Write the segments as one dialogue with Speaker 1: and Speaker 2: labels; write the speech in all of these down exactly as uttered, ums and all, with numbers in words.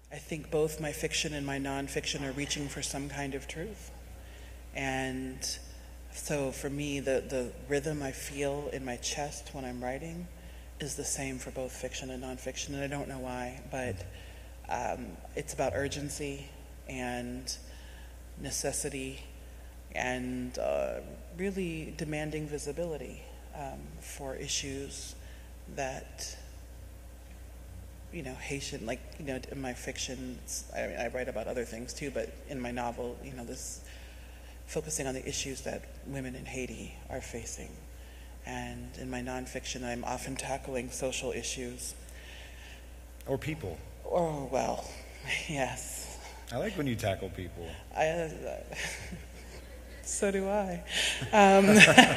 Speaker 1: I think both my fiction and my nonfiction are reaching for some kind of truth. And so for me, the, the rhythm I feel in my chest when I'm writing is the same for both fiction and nonfiction, and I don't know why, but um, it's about urgency and necessity and uh, really demanding visibility um, for issues that, you know, Haitian, like, you know, in my fiction, it's, I mean, I write about other things too, but in my novel, you know, this focusing on the issues that women in Haiti are facing. And in my nonfiction, I'm often tackling social issues.
Speaker 2: Or people.
Speaker 1: Oh, well, yes.
Speaker 2: I like when you tackle people.
Speaker 1: I, uh, so do I. Um,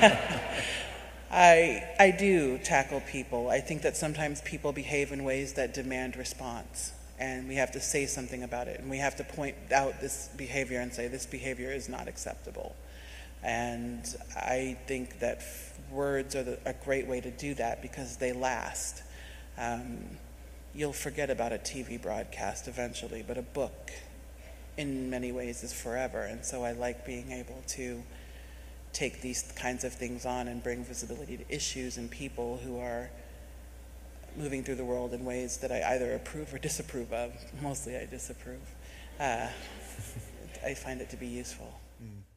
Speaker 1: I, I do tackle people. I think that sometimes people behave in ways that demand response, and we have to say something about it, and we have to point out this behavior and say this behavior is not acceptable. And I think that f- words are the, a great way to do that because they last. Um, you'll forget about a T V broadcast eventually, but a book in many ways is forever. And so I like being able to take these kinds of things on and bring visibility to issues and people who are moving through the world in ways that I either approve or disapprove of. Mostly I disapprove. Uh, I find it to be useful.
Speaker 2: Mm.